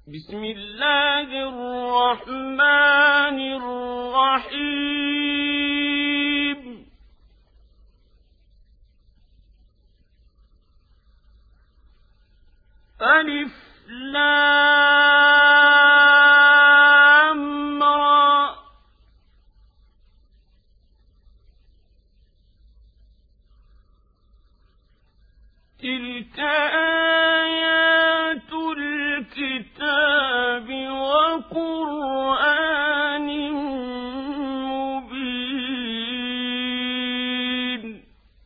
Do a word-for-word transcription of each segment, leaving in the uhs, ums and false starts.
بسم الله الرحمن الرحيم ألف لام را تلك آيات الكتاب وقرآن مبين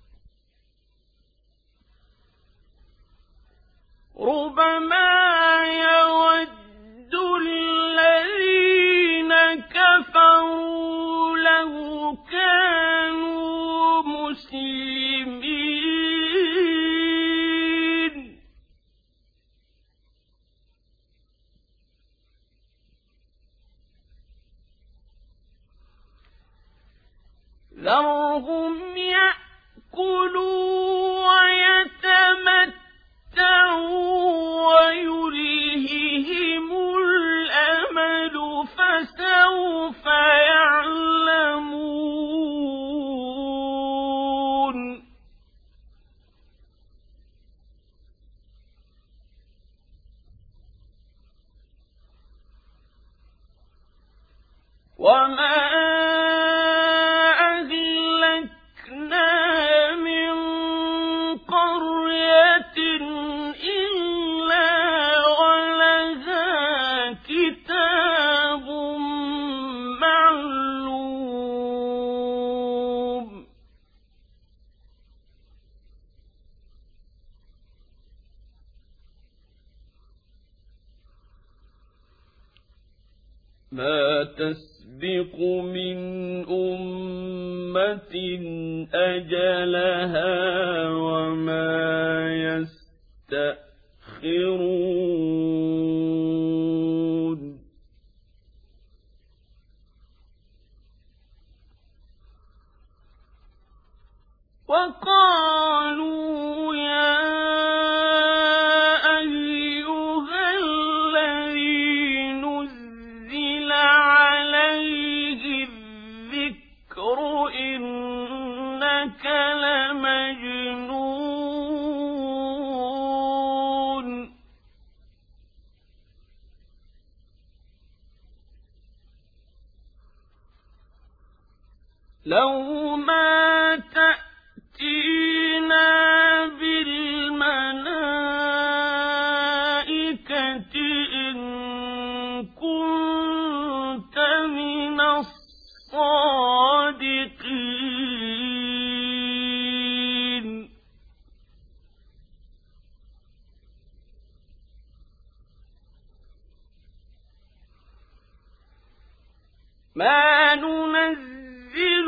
ربما يود الذين كفروا لو كانوا مسلمين ذرهم يأكلوا ويتمتعوا ويلههم الأمل فسوف يعلمون وما ما تسبق من أمة أجلها وما يستأخرون وقالوا يا إنك لمجنون لو ما تأتينا بالملائكة إن كنت من الصادقين ما ننزل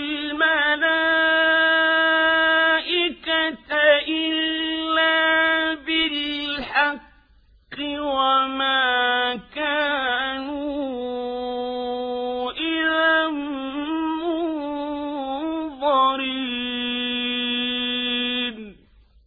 الملائكة إلا بالحق وما كانوا إذا منظرين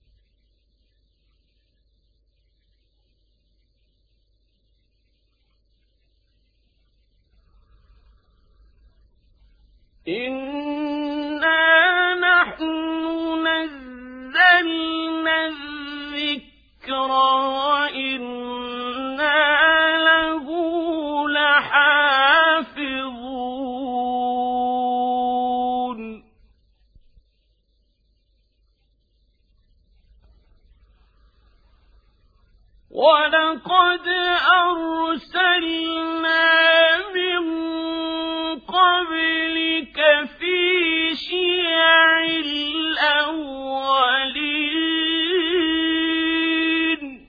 إنا نحن نزلنا الذكر وإنا له لحافظون ولقد أرسلنا من قبلك في شيع الأولين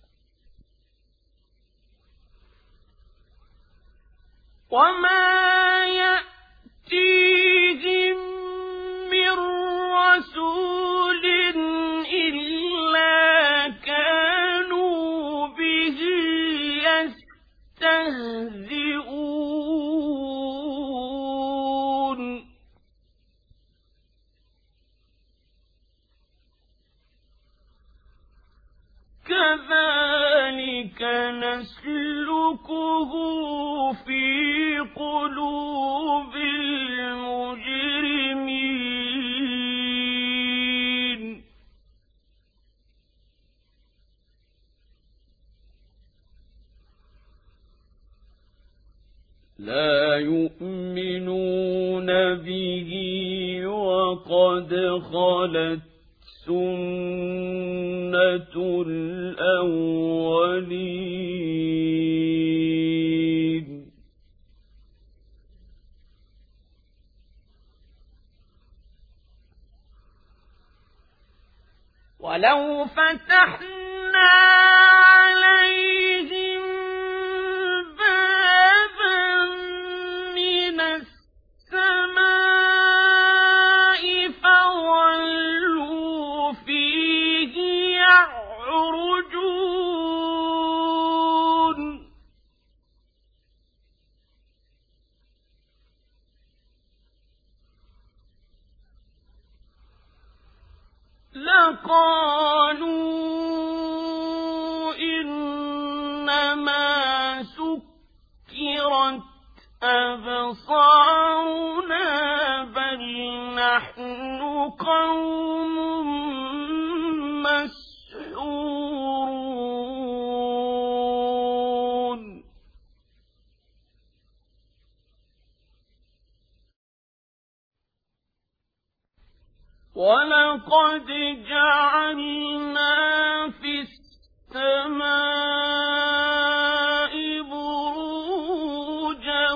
وما يأتيهم من رسول إلا كانوا به يستهزئون كذلك نسلكه في قلوب المجرمين لا يؤمنون به وقد خلت سنة الأولين ولو فتحنا عليهم بابا من السماء فظلوا فيه يعرجون لقالوا إنما سكرت أبصارنا بل نحن قوم مسحورون ولقد جعلنا في السماء بروجا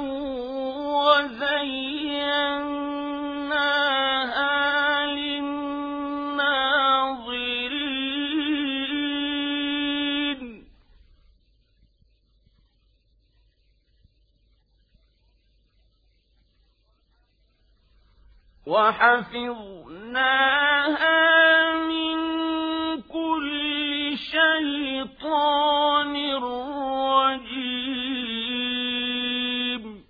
وزيناها للناظرين وحفظناها من كل شيطان رجيم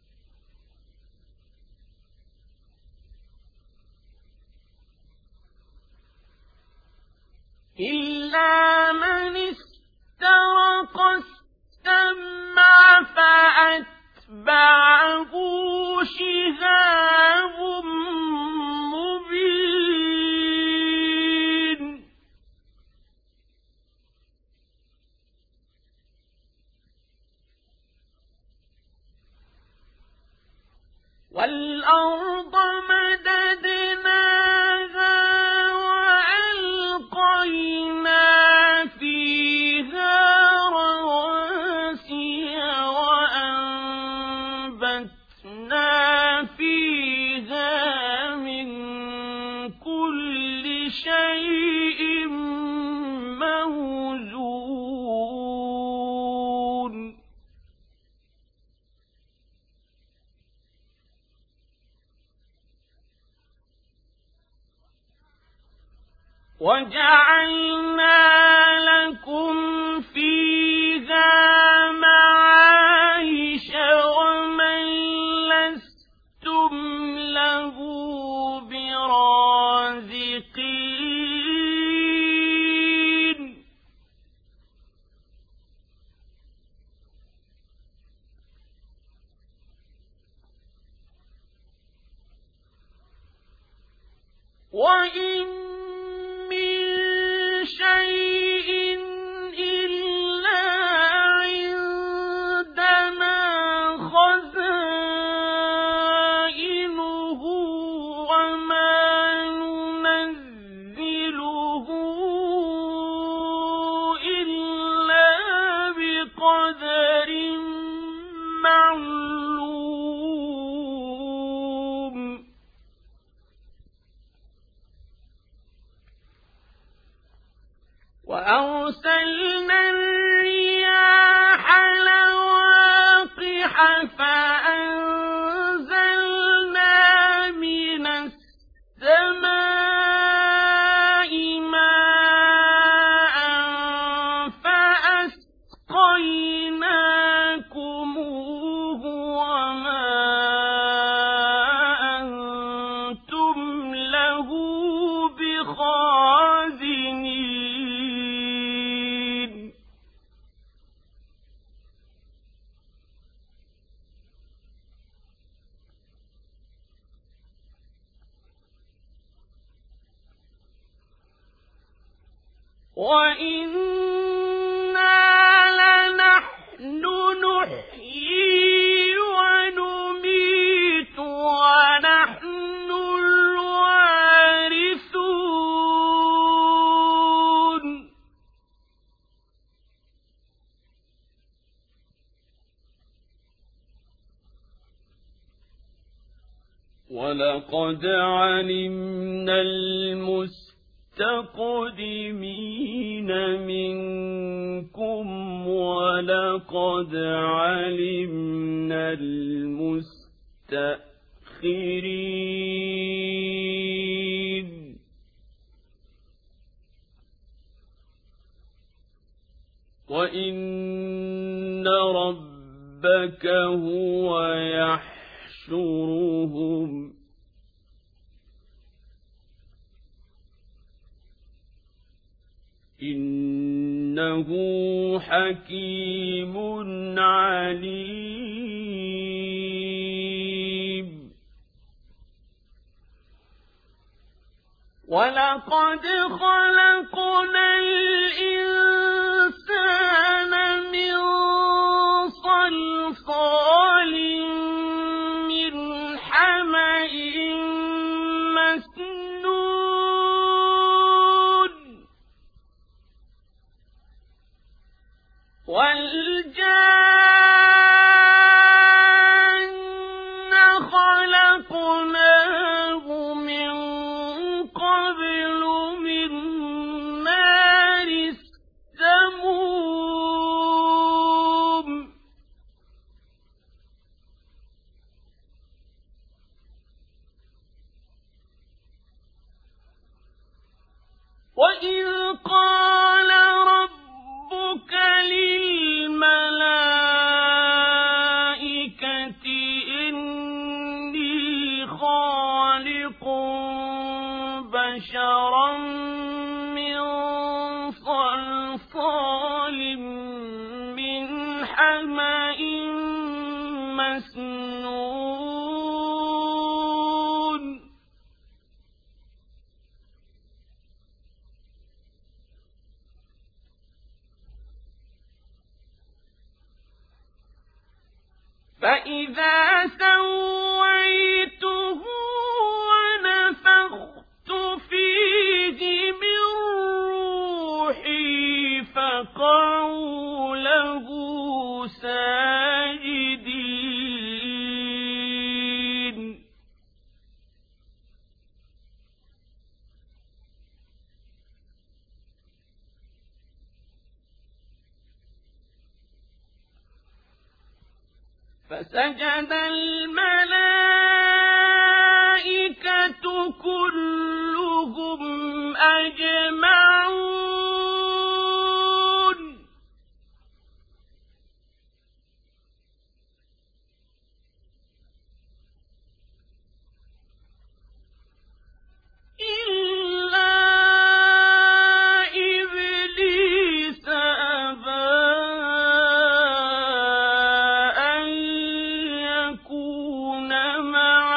إلا من استرق السمع فأتبعه شهاب مبين والأرض مددناها وألقينا فيها رواسي وأنبتنا فيها من كل شيء موزون وجعلنا لكم فيها معايش ومن لستم له برازقين وإن من شيء إلا عندنا خزائنه وما ننزله إلا بقدر معلوم وأرسلنا الرياح لواقح فأنزلنا من السماء ماء فأسقيناكموه وما أنتم له بخازنين وإنا لنحن نحيي ونميت ونحن الوارثون ولقد علمنا المستقدمين منكم ولقد علمنا المستأخرين وإن ربك هو يحشرهم إنه حكيم عليم ولقد خلقنا الإنسان من صلصال من حمإ مسنون والجان خلقناه من قبل من نار السموم وإذ قال ربك للملائكة إني خالق بشرا من صلصال من حمإ مسنون فإذا سويته ونفخت فيه من روحي فقعوا له ساجدين فسجد الملائكة كلهم أجمعون إلا إبليس أبى أن يكون مع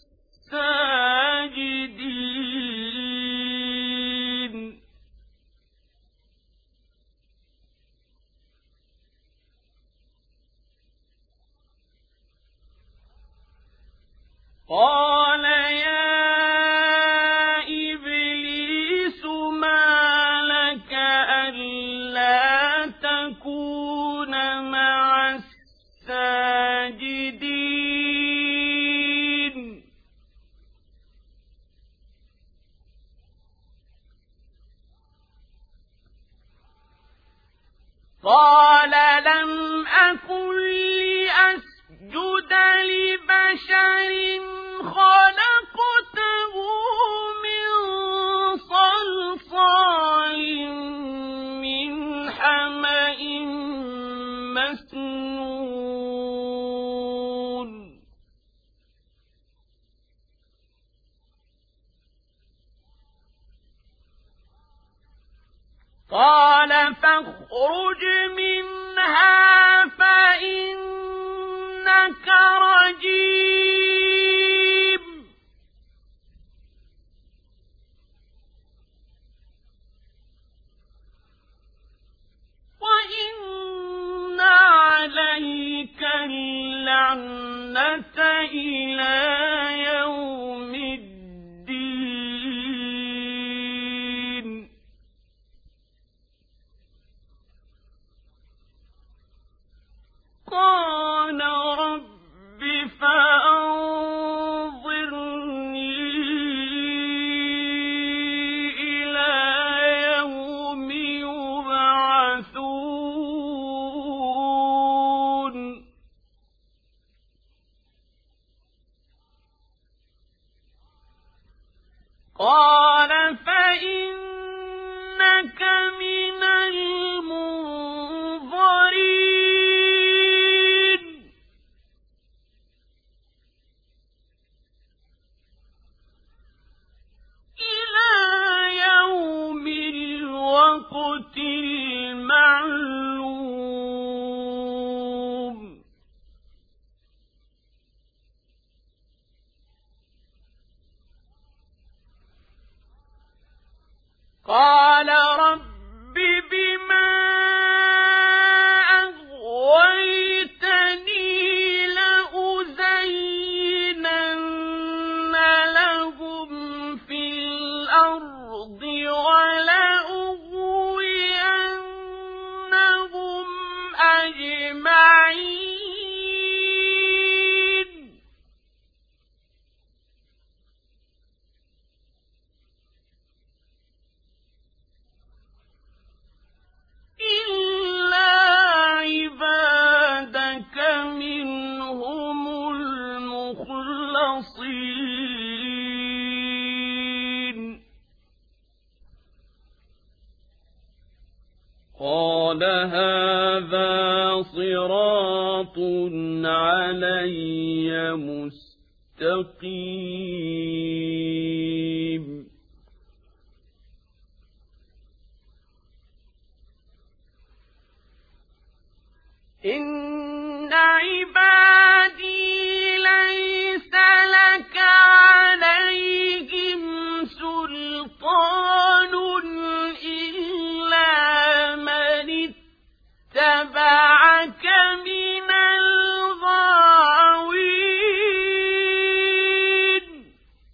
الساجدين قال يا إبليس ما لك ألا تكون مع الساجدين قال لم أكن لأسجد لبشر خلقته من صلصال من حمإ مسنون قال فاخرج منها فإنك رجيم عليك اللعنة إلى يوم الدين. قال رب فأنظرني إلى يوم يبعثون. قال فإنك من المنظرين إلى يوم الوقت المعلوم. قال رب بما أغويتني لأزينن لهم في الأرض ولأغوينهم أجمعين. إلا عبادك منهم المخلصين. قال هذا صراط علي مستقيم. إن عبادي ليس لك عليهم سلطان إلا من اتبعك من الغاوين.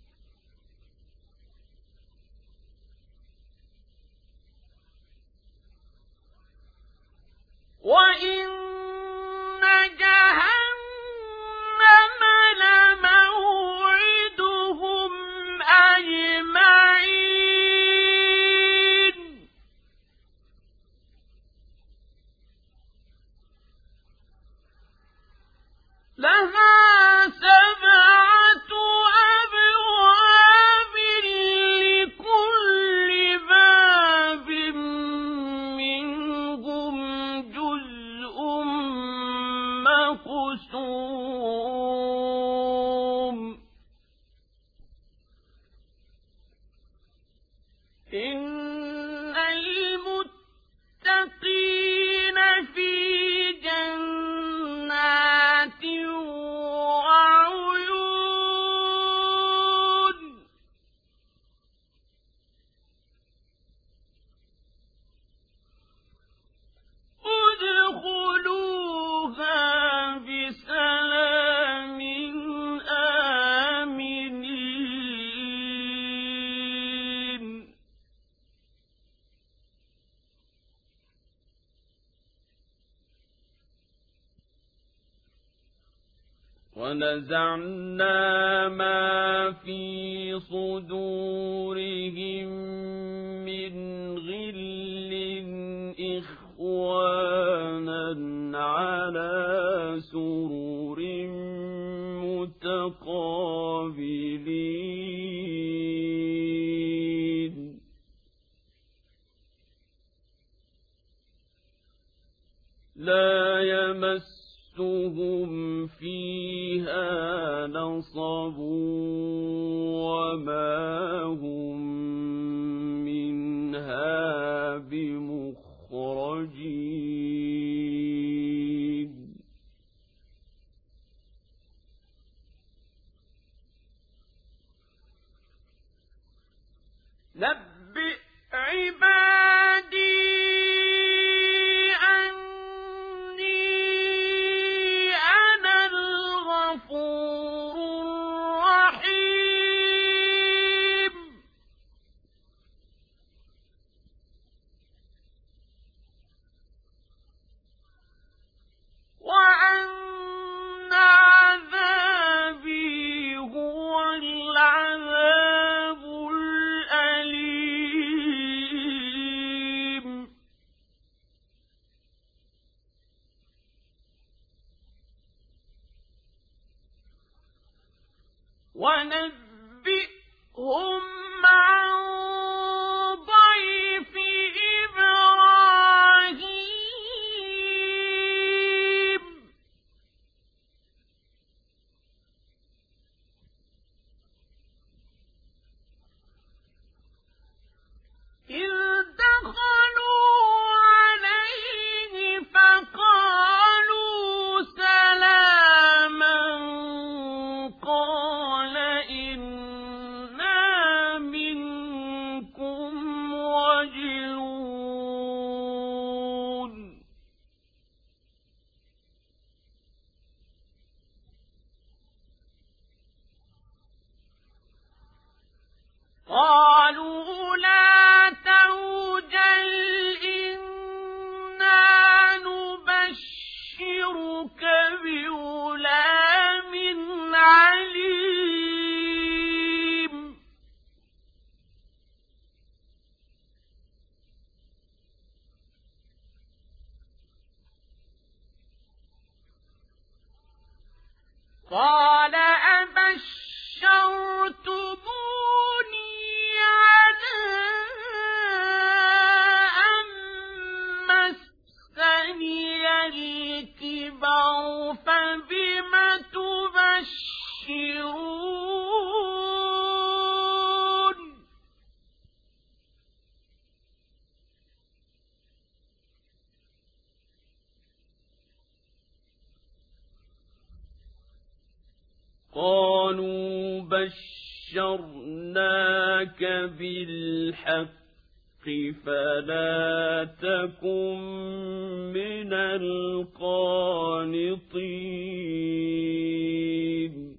وإن جهنم لموعدهم أجمعين. لها سبعة أبواب لكل باب منهم جزء مقسوم. إن المتقين في جنات وعيون. ادخلوها بسلام آمنين. ونزعنا ما في صدورهم من غل إخوانا على سرر متقابلين. لا يمسهم فيها نصب وما هم منها بمخرجين. نبئ عبادي أني قال أبشرتموني على أن مسني الكبر فبم تبشرون قالوا بشرناك بالحق فلا تكن من القانطين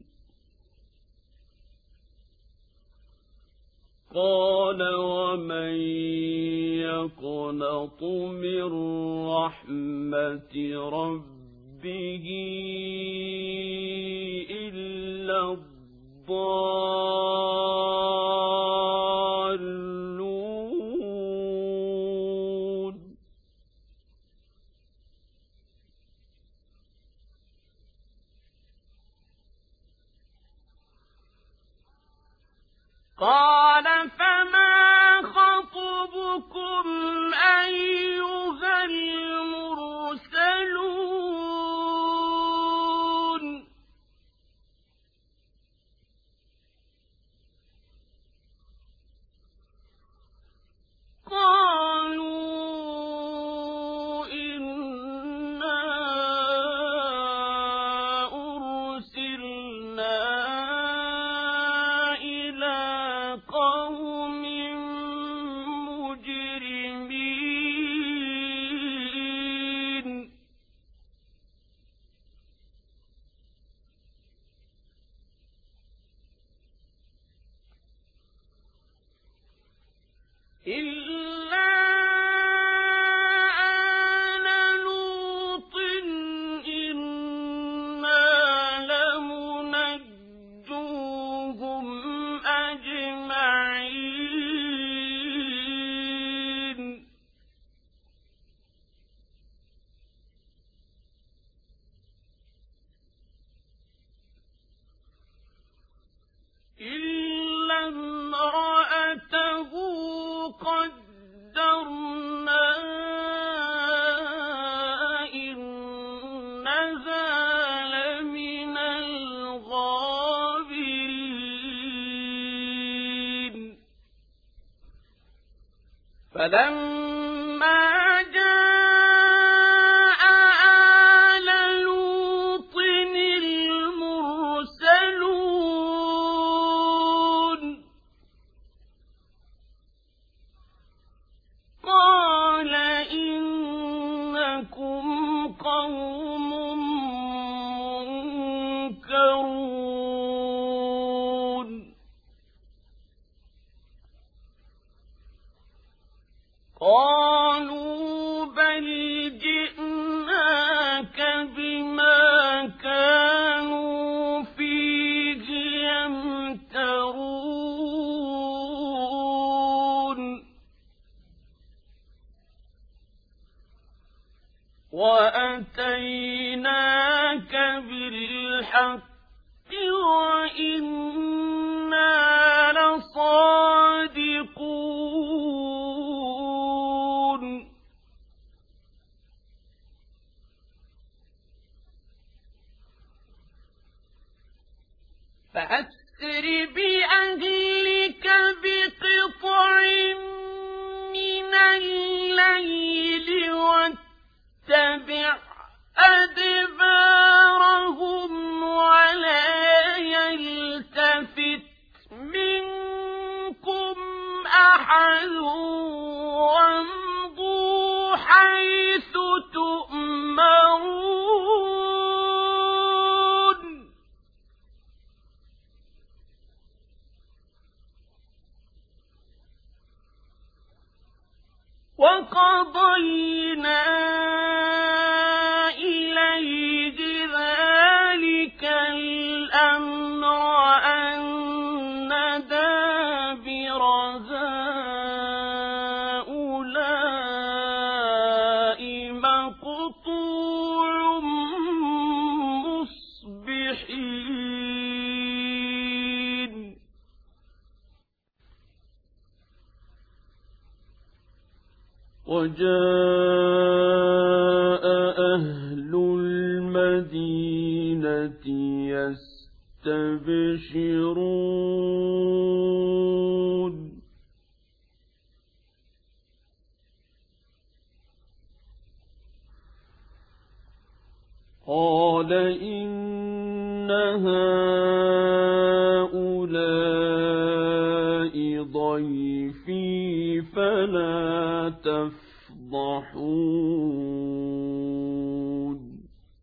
قال ومن يقنط من رحمة ربه إلا الضالون قال فما خطبكم أيها المرسلون قالوا إنا أرسلنا إلى قوم مجرمين إلا آل لوط إنا لمنجوهم أجمعين إلا امرأته قدرنا إنها لمن الغابرين فلما جاء آل لوط المرسلون قال إنكم قوم منكرون قالوا بل جئناك بما كانوا فيه يمترون وأتيناك بالحق وإنا لصادقون فأسر بأهلك بقطع من الليل واتبع أدبارهم ولا يلتفت منكم أحد وامضوا حيث تؤمرون وقضينا إليه ذلك الأمر أن دابر هؤلاء مقطوع مصبحين وجاء أهل المدينة يستبشرون قال إن هؤلاء ضيفي فلا تفضحون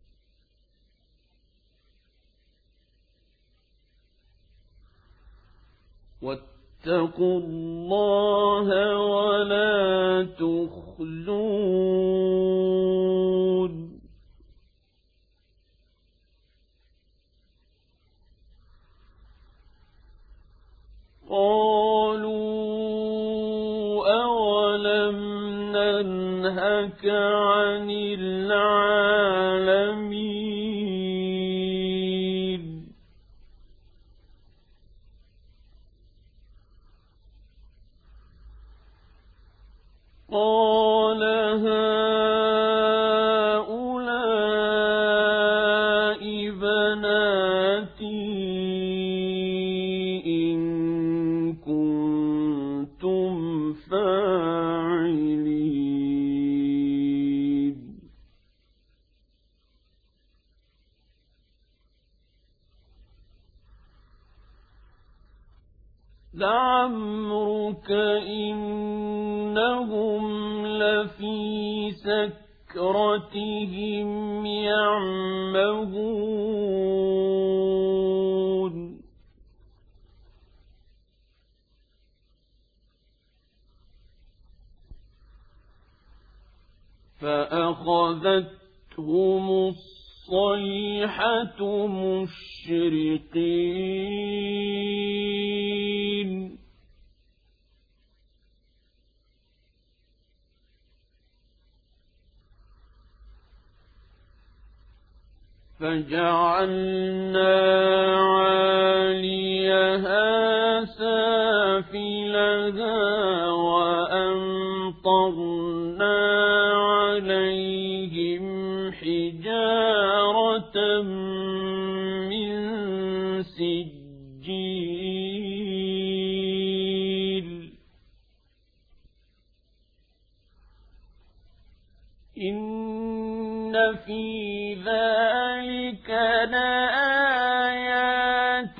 واتقوا الله ولا تخزون قالوا أولم ننهك عن العالمين قال هؤلاء بناتي إن كنتم فاعلين لعمرك إنهم لفي سكرتهم يعمهون فأخذتهم الصيحة مشرقين فجعلنا عاليها سافلها وأمطرنا عليهم حجارة من سجيل إن في ذلك لآيات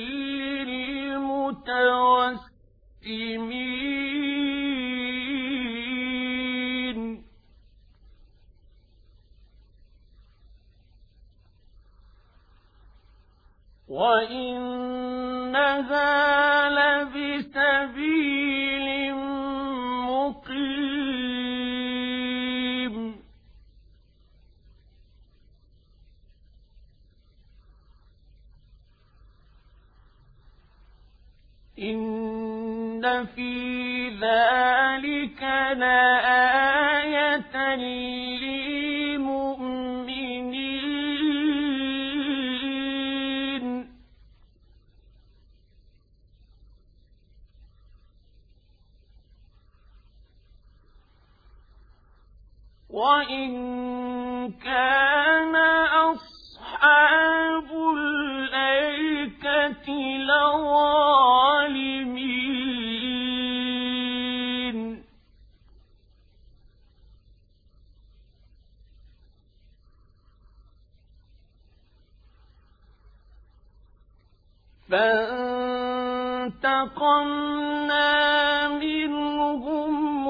للمتوسمين وإنها لبسبيل مقيم إن في ذلك لآية للمؤمنين وإن كان أصحاب الأيكة لظالمين فانتقمنا منهم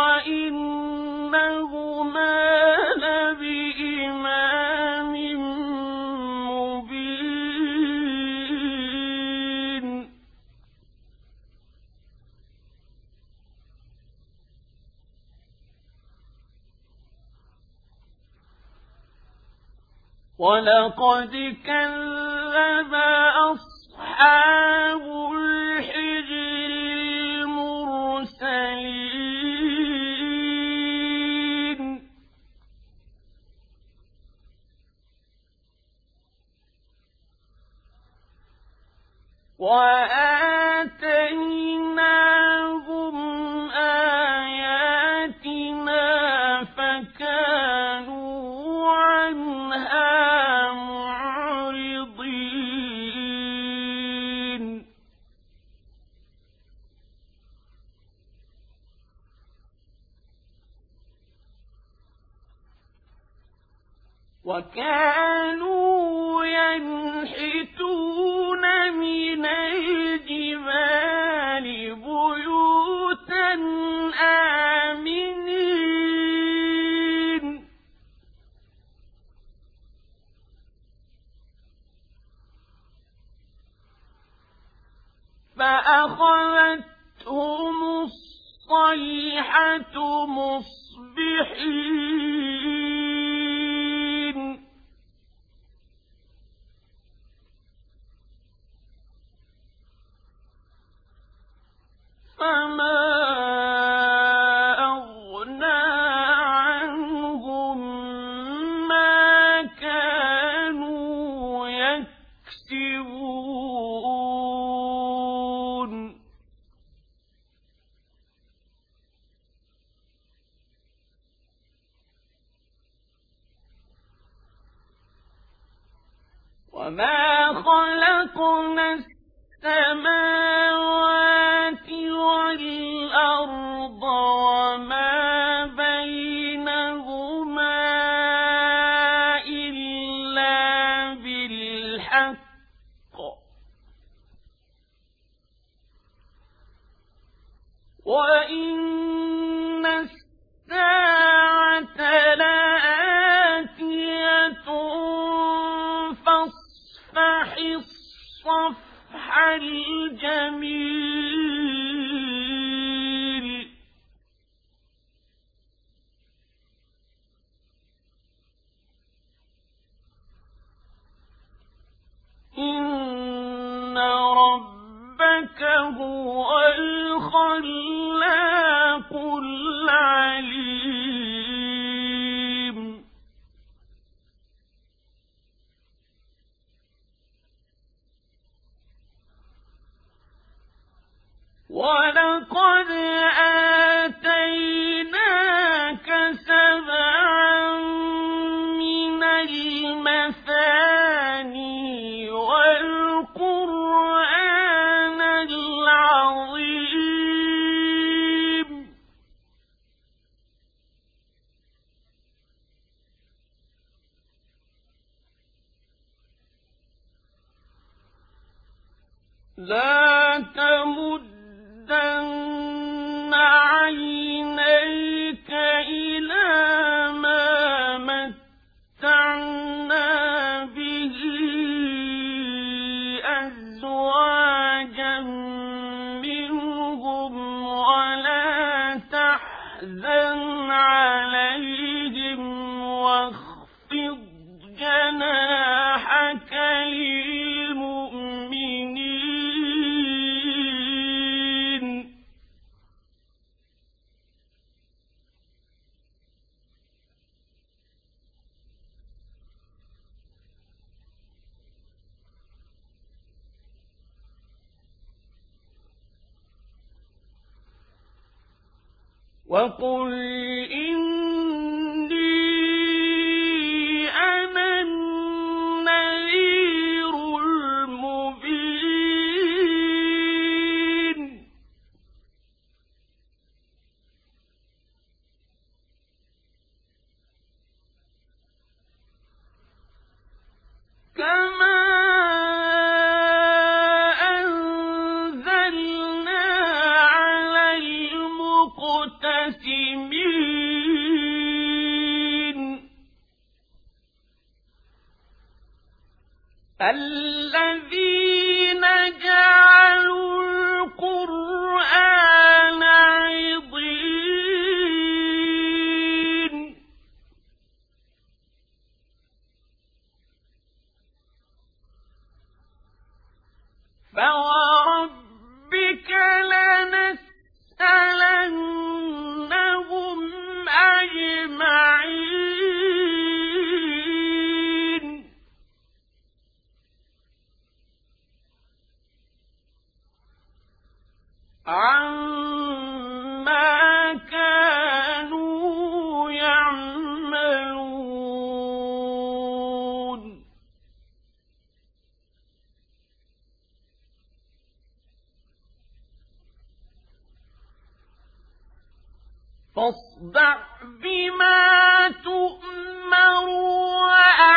وإنهما لبإمام مبين ولقد كذب أصحاب الحجر المرسلين وآتيناهم آياتنا وكانوا ينحتون من الجبال بيوتا آمنين فأخذتهم الصيحة مصبحين فما أغنى عنهم ما كانوا يكسبون وما خلقنا السماوات والأرض وما بينهما إلا بالحق وإن الساعة لآتية فاصفح الصفح الجميل إن ربك هو الخلاق العليم ولقد آتيناك سبعا من المثاني والقرآن العظيم لا تمد عينيك إلى ما متعنا به أزواجا منهم ولا تحزن عليهم واخفض جناحك للمؤمنين وقل إني أنا النذير المبين كما أنزلنا على المقتسمين الذين جعلوا القرآن عضين فوربك لنسألنهم أجمعين عما كانوا يعملون فاصدع بما تؤمر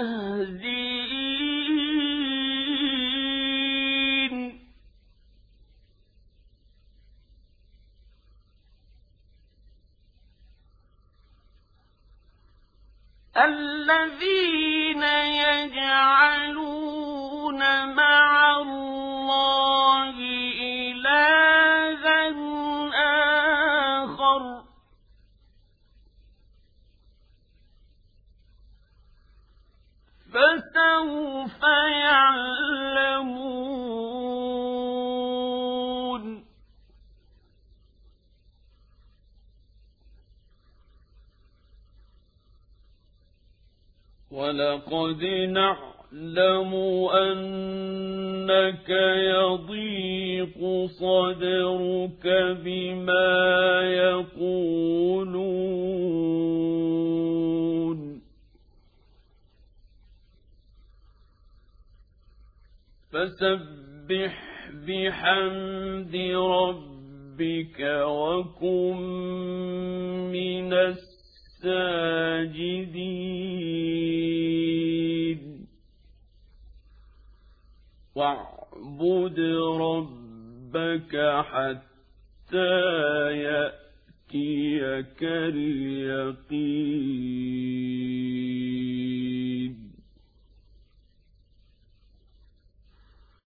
المستهزئين الذين يجعلون مع الله إلها آخر فسوف يعلمون ولقد نعلم أنك يضيق صدرك بما يقولون فسبح بحمد ربك وكن من الساجدين واعبد ربك حتى يأتيك اليقين.